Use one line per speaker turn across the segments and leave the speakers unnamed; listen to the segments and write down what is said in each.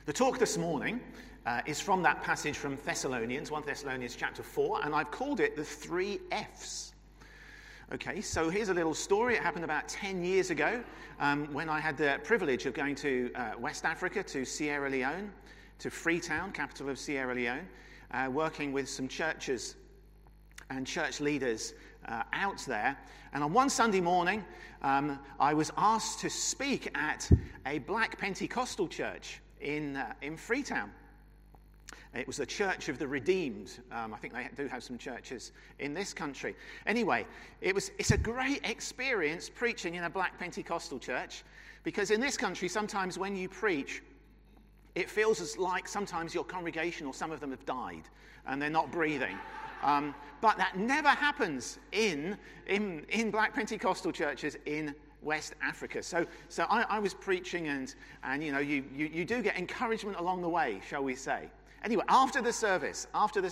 The talk this morning is from that passage from Thessalonians, 1 Thessalonians chapter 4, and I've called it the 3 F's. Okay, so here's a little story. It happened about 10 years ago when I had the privilege of going to West Africa, to Sierra Leone, to Freetown, capital of Sierra Leone, working with some churches and church leaders out there. And on one Sunday morning, I was asked to speak at a black Pentecostal church in Freetown. It was the Church of the Redeemed. I think they do have some churches in this country. Anyway, it's a great experience preaching in a black Pentecostal church, because in this country, sometimes when you preach, it feels as like sometimes your congregation or some of them have died and they're not breathing. But that never happens in black Pentecostal churches in West Africa. So I was preaching, and you know, you do get encouragement along the way, shall we say. Anyway, after the service,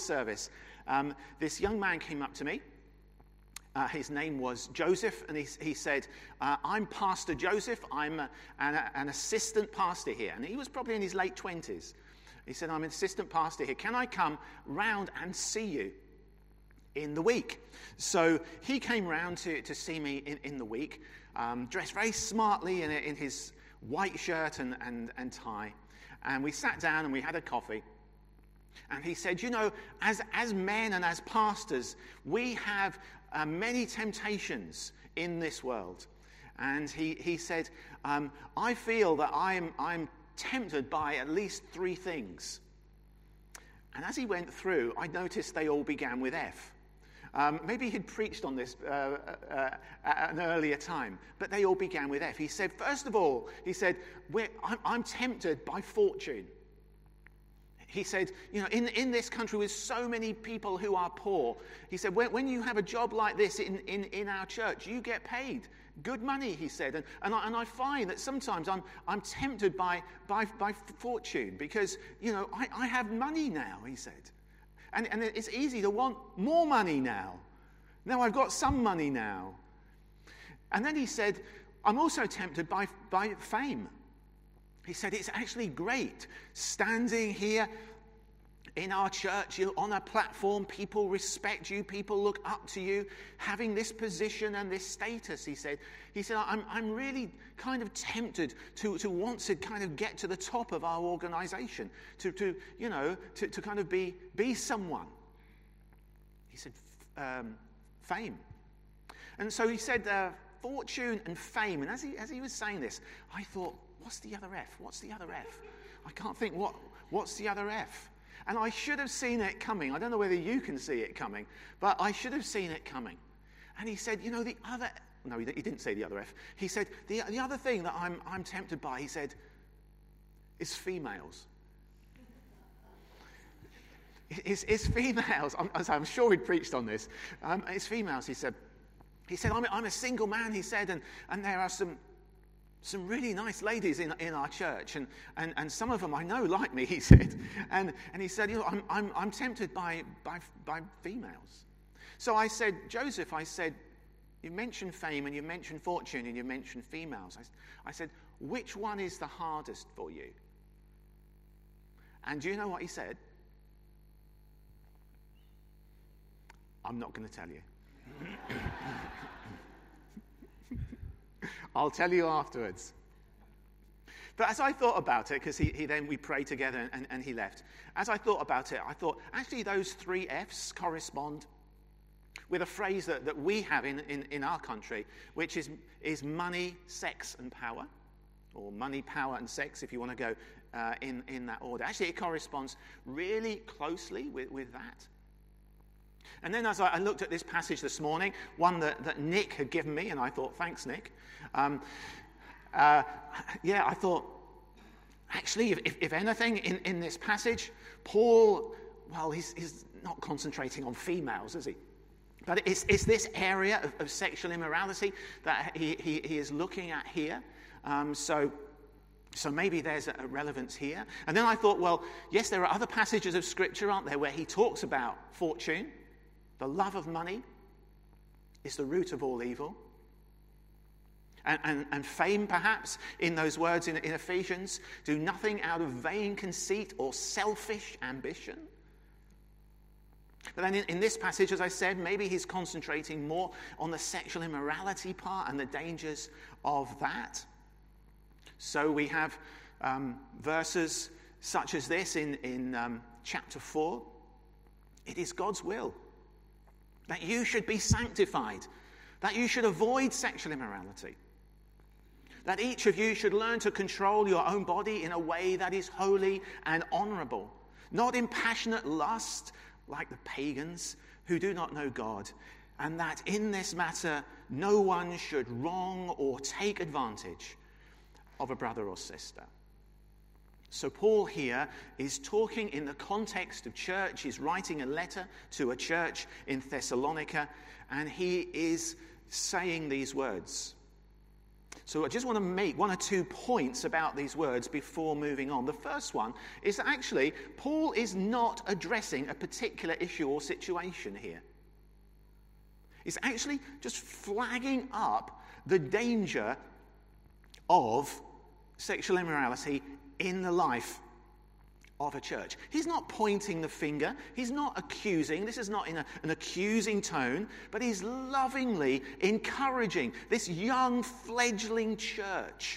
this young man came up to me. His name was Joseph, and he said, I'm Pastor Joseph. I'm an assistant pastor here. And he was probably in his late 20s. He said, I'm an assistant pastor here. Can I come round and see you in the week? So he came round to see me in the week, dressed very smartly in his white shirt and tie. And we sat down and we had a coffee. And he said, you know, as men and as pastors, we have many temptations in this world. And he said, I feel that I'm tempted by at least 3 things. And as he went through, I noticed they all began with F. Maybe he'd preached on this at an earlier time, but they all began with F. He said, first of all, I'm tempted by fortune. He said, you know, in this country with so many people who are poor, he said, when you have a job like this in our church, you get paid good money, he said. And I find that sometimes I'm tempted by fortune because, you know, I have money now, he said. And it's easy to want more money now. Now I've got some money now. And then he said, I'm also tempted by fame. He said, it's actually great standing here in our church, you're on a platform, people respect you, people look up to you, having this position and this status, he said. He said, I'm really kind of tempted to want to kind of get to the top of our organization, to kind of be someone. He said, fame. And so he said, fortune and fame. And as he was saying this, I thought, what's the other F? What's the other F? I can't think, what's the other F? And I should have seen it coming. I don't know whether you can see it coming, but I should have seen it coming. And he said, you know, the other... No, he didn't say the other F. He said, the other thing that I'm tempted by, he said, is females. It's females. I'm sure he'd preached on this. It's females, he said. He said, I'm a single man, he said, and there are some really nice ladies in our church, and some of them I know like me, he said. And he said, you know, I'm tempted by females. So I said, Joseph, you mentioned fame and you mentioned fortune and you mentioned females. I said, which one is the hardest for you? And do you know what he said? I'm not going to tell you. I'll tell you afterwards. But as I thought about it, because we prayed together and he left. As I thought about it, I thought, actually those 3 F's correspond with a phrase that we have in our country, which is money, sex, and power. Or money, power, and sex, if you want to go in that order. Actually, it corresponds really closely with that. And then as I looked at this passage this morning, one that Nick had given me, and I thought, thanks, Nick. I thought, actually, if anything, in this passage, Paul, well, he's not concentrating on females, is he? But it's this area of sexual immorality that he is looking at here. So maybe there's a relevance here. And then I thought, well, yes, there are other passages of Scripture, aren't there, where he talks about fortune. The love of money is the root of all evil. and fame, perhaps, in those words in Ephesians. Do nothing out of vain conceit or selfish ambition. But then in this passage, as I said, maybe he's concentrating more on the sexual immorality part and the dangers of that. So we have verses such as this in chapter 4. It is God's will that you should be sanctified, that you should avoid sexual immorality, that each of you should learn to control your own body in a way that is holy and honorable, not in passionate lust like the pagans who do not know God, and that in this matter no one should wrong or take advantage of a brother or sister. So Paul here is talking in the context of church. He's writing a letter to a church in Thessalonica, and he is saying these words. So I just want to make one or 2 points about these words before moving on. The first one is that actually Paul is not addressing a particular issue or situation here. He's actually just flagging up the danger of sexual immorality in the life of a church. He's not pointing the finger. He's not accusing. This is not in an accusing tone, but he's lovingly encouraging this young fledgling church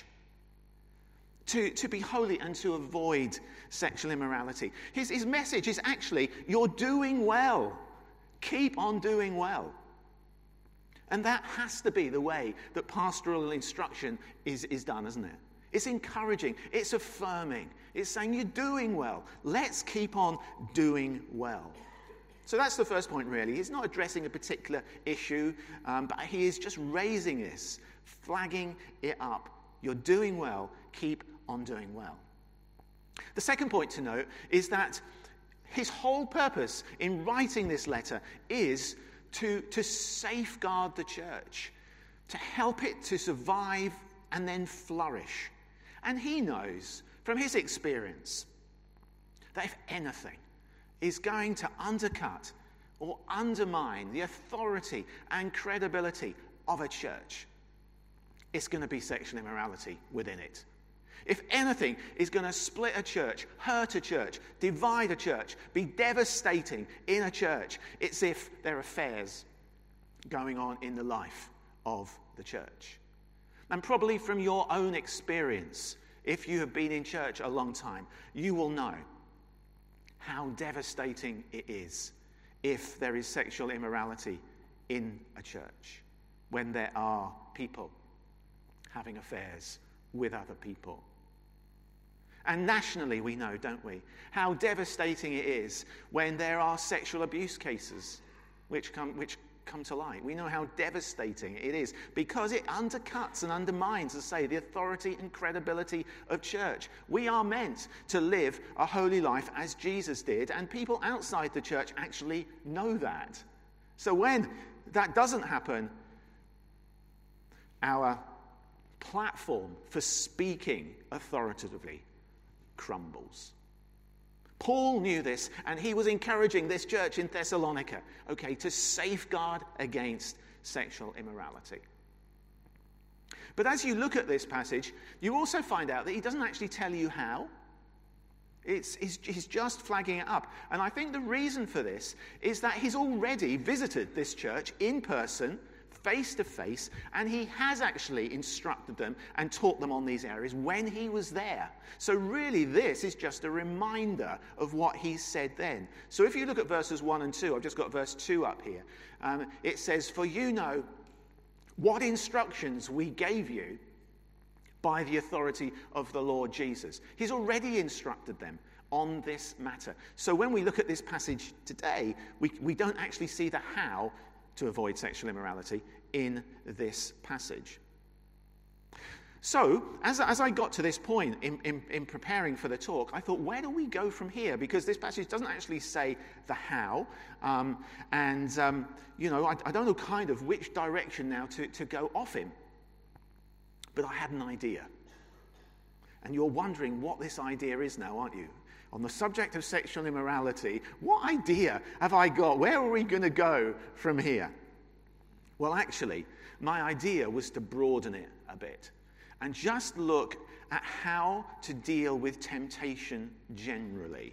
to be holy and to avoid sexual immorality. His message is actually, you're doing well. Keep on doing well. And that has to be the way that pastoral instruction is done, isn't it? It's encouraging. It's affirming. It's saying you're doing well. Let's keep on doing well. So that's the first point, really. He's not addressing a particular issue, but he is just raising this, flagging it up. You're doing well. Keep on doing well. The second point to note is that his whole purpose in writing this letter is to safeguard the church, to help it to survive and then flourish. And he knows from his experience that if anything is going to undercut or undermine the authority and credibility of a church, it's going to be sexual immorality within it. If anything is going to split a church, hurt a church, divide a church, be devastating in a church, it's if there are affairs going on in the life of the church. And probably from your own experience, if you have been in church a long time, you will know how devastating it is if there is sexual immorality in a church, when there are people having affairs with other people. And nationally we know, don't we, how devastating it is when there are sexual abuse cases which come to light. We know how devastating it is because it undercuts and undermines, as I say, the authority and credibility of church. We are meant to live a holy life as Jesus did, and people outside the church actually know that. So when that doesn't happen, our platform for speaking authoritatively crumbles. Paul knew this, and he was encouraging this church in Thessalonica, to safeguard against sexual immorality. But as you look at this passage, you also find out that he doesn't actually tell you how. He's just flagging it up. And I think the reason for this is that he's already visited this church in person, face to face, and he has actually instructed them and taught them on these areas when he was there. So really this is just a reminder of what he said then. So if you look at verses 1 and 2, I've just got verse 2 up here. It says, "For you know what instructions we gave you by the authority of the Lord Jesus." He's already instructed them on this matter. So when we look at this passage today, we don't actually see the how to avoid sexual immorality in this passage. So, as I got to this point in preparing for the talk, I thought, where do we go from here? Because this passage doesn't actually say the how, I don't know kind of which direction now to go off in. But I had an idea. And you're wondering what this idea is now, aren't you? On the subject of sexual immorality, what idea have I got? Where are we going to go from here? Well, actually, my idea was to broaden it a bit and just look at how to deal with temptation generally.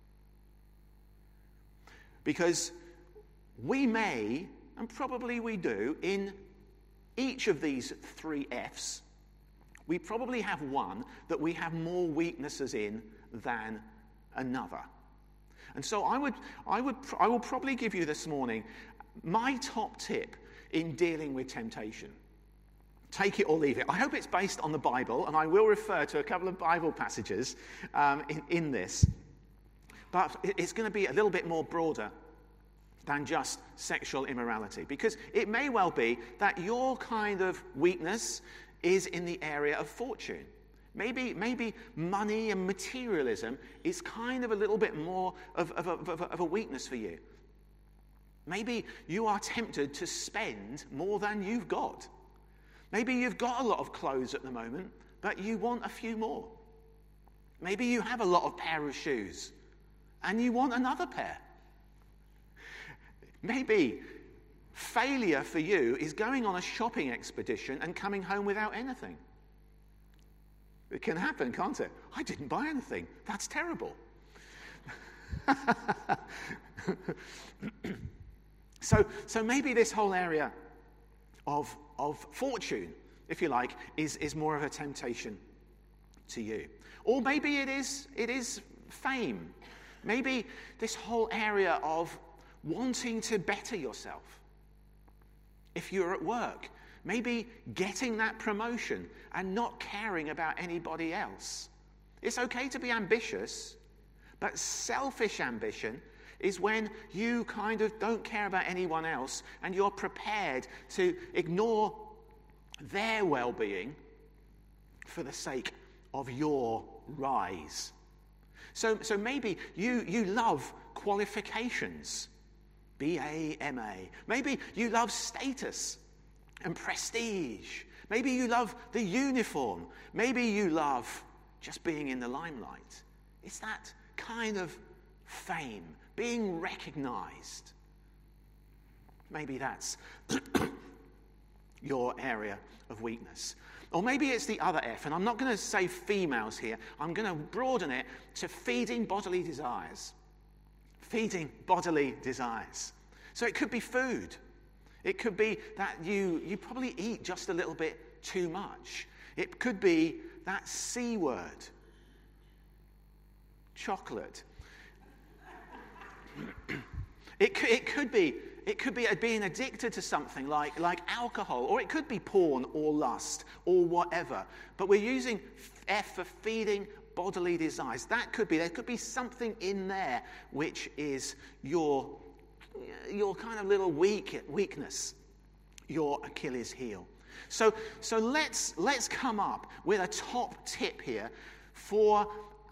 Because we may, and probably we do, in each of these 3 F's, we probably have one that we have more weaknesses in than another. And so I will probably give you this morning my top tip in dealing with temptation. Take it or leave it. I hope it's based on the Bible, and I will refer to a couple of Bible passages in this. But it's going to be a little bit more broader than just sexual immorality, because it may well be that your kind of weakness is in the area of fortune. Maybe money and materialism is kind of a little bit more of a weakness for you. Maybe you are tempted to spend more than you've got. Maybe you've got a lot of clothes at the moment, but you want a few more. Maybe you have a lot of pair of shoes, and you want another pair. Maybe failure for you is going on a shopping expedition and coming home without anything. It can happen, can't it? I didn't buy anything. That's terrible. So maybe this whole area of fortune, if you like, is more of a temptation to you. Or maybe it is fame. Maybe this whole area of wanting to better yourself. If you're at work, maybe getting that promotion and not caring about anybody else. It's okay to be ambitious, but selfish ambition is when you kind of don't care about anyone else and you're prepared to ignore their well-being for the sake of your rise. So maybe you love qualifications, BA, MA. Maybe you love status and prestige. Maybe you love the uniform. Maybe you love just being in the limelight. It's that kind of fame, being recognized. Maybe that's your area of weakness. Or maybe it's the other F, and I'm not going to say females here. I'm going to broaden it to feeding bodily desires. Feeding bodily desires. So it could be food. It could be that you probably eat just a little bit too much. It could be that C word. Chocolate. It could be being addicted to something like alcohol, or it could be porn or lust or whatever. But we're using F for feeding bodily desires. There could be something in there which is your kind of little weakness, your Achilles heel. So let's come up with a top tip here for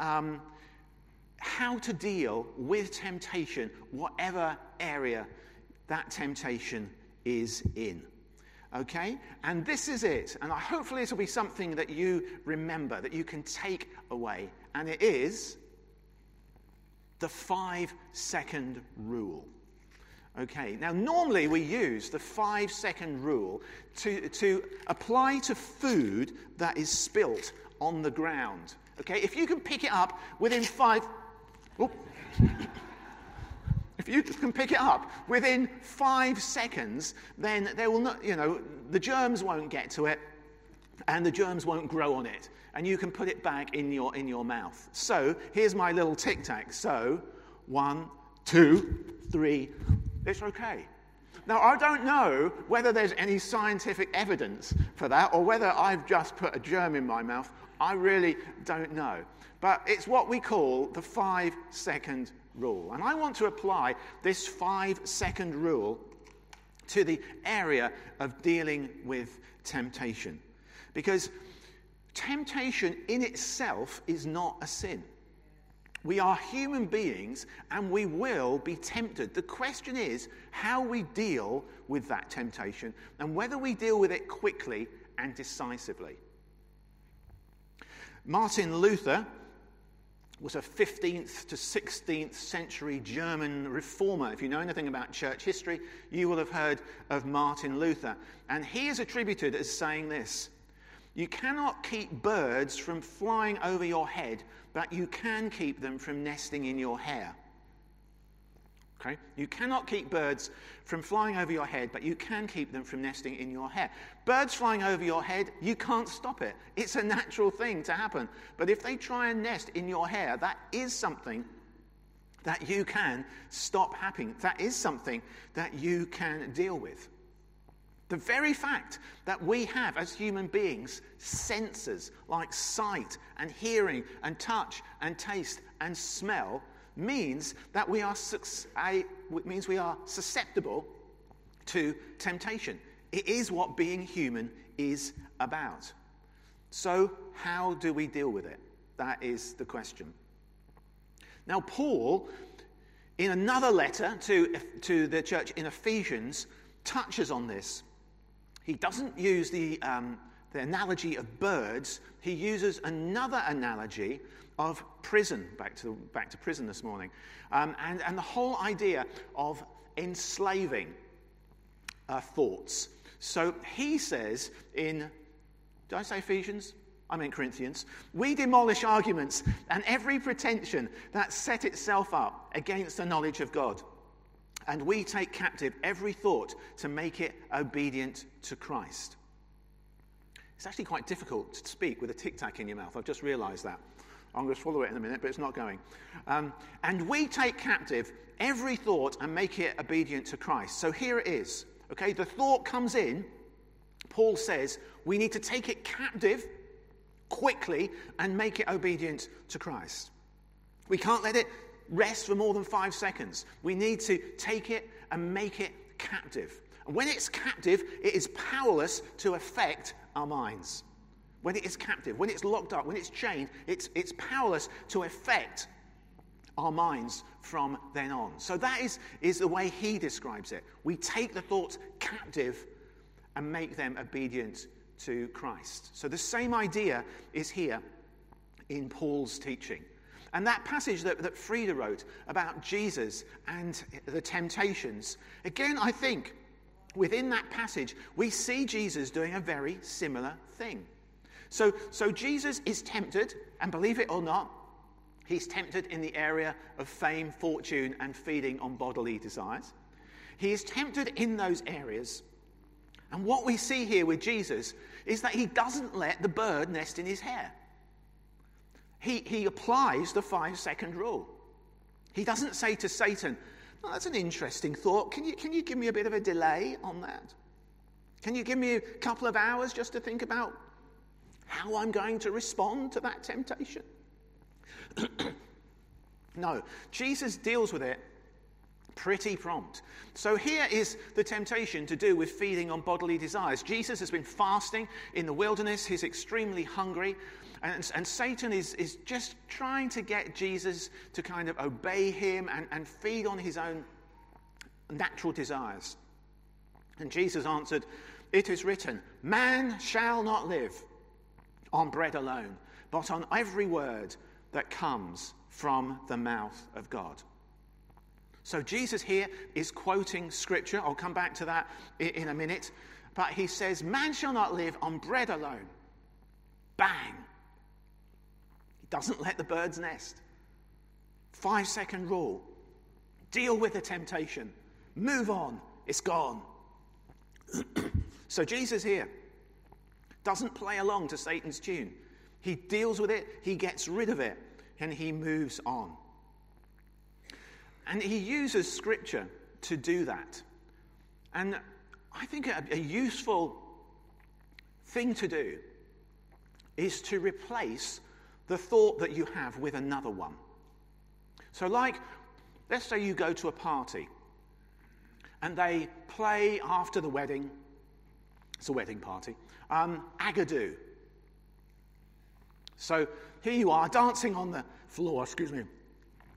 how to deal with temptation, whatever area that temptation is in. Okay? And this is it. And hopefully this will be something that you remember, that you can take away. And it is the 5-second rule. Okay, now normally we use the 5-second rule to apply to food that is spilt on the ground. Okay, if you can pick it up within 5... If you can pick it up within 5 seconds, then there will not, the germs won't get to it, and the germs won't grow on it, and you can put it back in your mouth. So here's my little tic-tac. So 1, 2, 3. It's okay. Now I don't know whether there's any scientific evidence for that, or whether I've just put a germ in my mouth. I really don't know. But it's what we call the 5-second rule. And I want to apply this 5-second rule to the area of dealing with temptation. Because temptation in itself is not a sin. We are human beings and we will be tempted. The question is how we deal with that temptation and whether we deal with it quickly and decisively. Martin Luther was a 15th to 16th century German reformer. If you know anything about church history, you will have heard of Martin Luther. And he is attributed as saying this: "You cannot keep birds from flying over your head, but you can keep them from nesting in your hair." Okay? You cannot keep birds from flying over your head, but you can keep them from nesting in your hair. Birds flying over your head, you can't stop it. It's a natural thing to happen. But if they try and nest in your hair, that is something that you can stop happening. That is something that you can deal with. The very fact that we have, as human beings, senses like sight and hearing and touch and taste and smell means that we are susceptible to temptation. It is what being human is about. So how do we deal with it? That is the question. Now, Paul, in another letter to the church in Ephesians, touches on this. He doesn't use the analogy of birds. He uses another analogy of prison. Back to prison this morning, and the whole idea of enslaving thoughts. So he says in, did I say Ephesians? I meant Corinthians. "We demolish arguments and every pretension that set itself up against the knowledge of God. And we take captive every thought to make it obedient to Christ." It's actually quite difficult to speak with a Tic Tac in your mouth. I've just realised that. I'm going to swallow it in a minute, but it's not going. And we take captive every thought and make it obedient to Christ. So here it is. Okay, the thought comes in. Paul says we need to take it captive quickly and make it obedient to Christ. We can't let it rest for more than 5 seconds. We need to take it and make it captive. And when it's captive, it is powerless to affect our minds. When it is captive, when it's locked up, when it's chained, it's powerless to affect our minds from then on. So that is the way he describes it. We take the thoughts captive and make them obedient to Christ. So the same idea is here in Paul's teaching. And that passage that Frida wrote about Jesus and the temptations, again, I think within that passage, we see Jesus doing a very similar thing. So Jesus is tempted, and believe it or not, he's tempted in the area of fame, fortune, and feeding on bodily desires. He is tempted in those areas. And what we see here with Jesus is that he doesn't let the bird nest in his hair. He applies the 5-second rule. He doesn't say to Satan, "Oh, that's an interesting thought. Can you give me a bit of a delay on that? Can you give me a couple of hours just to think about how I'm going to respond to that temptation?" No, Jesus deals with it pretty prompt. So here is the temptation to do with feeding on bodily desires. Jesus has been fasting in the wilderness. He's extremely hungry. And Satan is just trying to get Jesus to kind of obey him and feed on his own natural desires. And Jesus answered, "It is written, man shall not live on bread alone, but on every word that comes from the mouth of God." So Jesus here is quoting scripture. I'll come back to that in a minute. But he says, man shall not live on bread alone. Bang. He doesn't let the birds nest. 5-second rule. Deal with the temptation. Move on. It's gone. So Jesus here doesn't play along to Satan's tune. He deals with it, he gets rid of it, and he moves on. And he uses scripture to do that. And I think a useful thing to do is to replace the thought that you have with another one. So like, let's say you go to a party and they play after the wedding, it's a wedding party, Agadoo. So here you are dancing on the floor,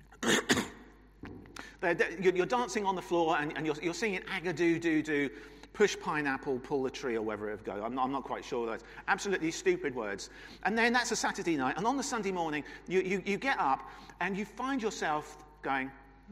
You're dancing on the floor and you're singing Agadoo, doo, doo. Push pineapple, pull the tree, or wherever it goes. I'm not quite sure those. Absolutely stupid words. And then that's a Saturday night. And on the Sunday morning, you get up and you find yourself going,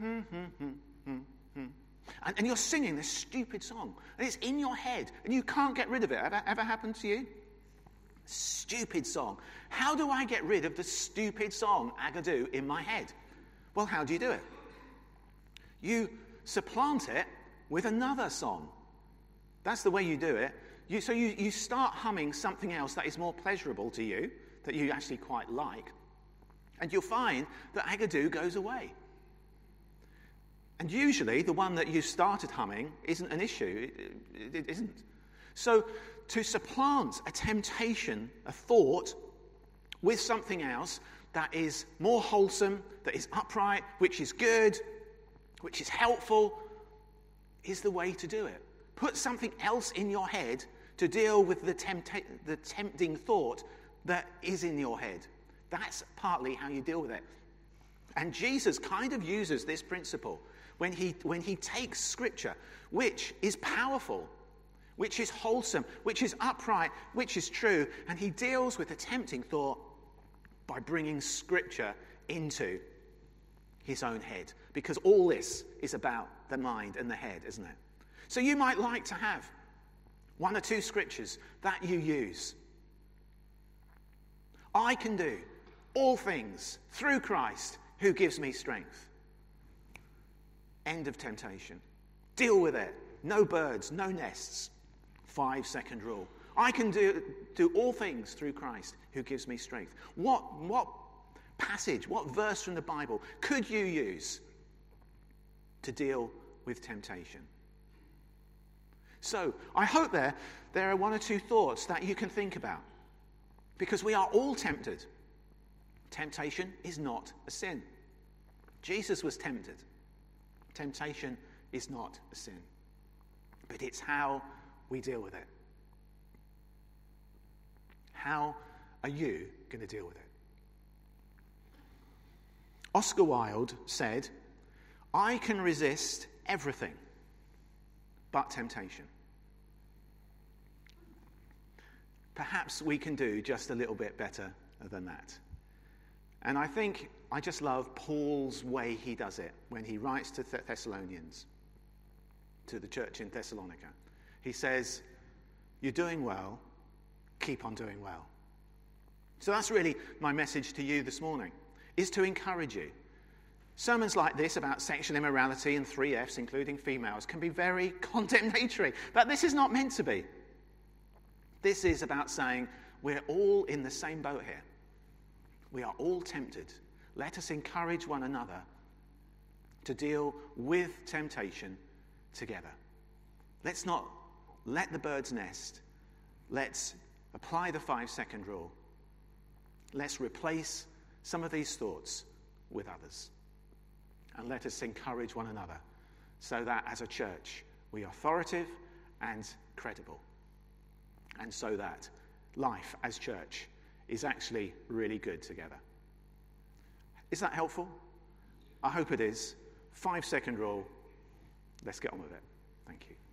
And you're singing this stupid song. And it's in your head. And you can't get rid of it. Ever happened to you? Stupid song. How do I get rid of the stupid song, Agadoo, in my head? Well, how do you do it? You supplant it with another song. That's the way you do it. You start humming something else that is more pleasurable to you, that you actually quite like, and you'll find that Agadoo goes away. And usually the one that you started humming isn't an issue. It isn't. So to supplant a temptation, a thought, with something else that is more wholesome, that is upright, which is good, which is helpful, is the way to do it. Put something else in your head to deal with the tempting thought that is in your head. That's partly how you deal with it. And Jesus kind of uses this principle when he takes Scripture, which is powerful, which is wholesome, which is upright, which is true, and he deals with the tempting thought by bringing Scripture into his own head. Because all this is about the mind and the head, isn't it? So you might like to have one or two scriptures that you use. I can do all things through Christ who gives me strength. End of temptation. Deal with it. No birds, no nests. 5-second rule. I can do all things through Christ who gives me strength. What passage, what verse from the Bible could you use to deal with temptation? So, I hope there are one or two thoughts that you can think about. Because we are all tempted. Temptation is not a sin. Jesus was tempted. Temptation is not a sin. But it's how we deal with it. How are you going to deal with it? Oscar Wilde said, "I can resist everything but temptation." Perhaps we can do just a little bit better than that. And I think I just love Paul's way he does it when he writes to Thessalonians, to the church in Thessalonica. He says, "You're doing well, keep on doing well." So that's really my message to you this morning, is to encourage you. Sermons like this about sexual immorality and 3 Fs, including females, can be very condemnatory, but this is not meant to be. This is about saying we're all in the same boat here. We are all tempted. Let us encourage one another to deal with temptation together. Let's not let the birds nest. Let's apply the 5-second rule. Let's replace some of these thoughts with others. And let us encourage one another so that as a church we are authoritative and credible. And so that life as church is actually really good together. Is that helpful? I hope it is. 5-second rule. Let's get on with it. Thank you.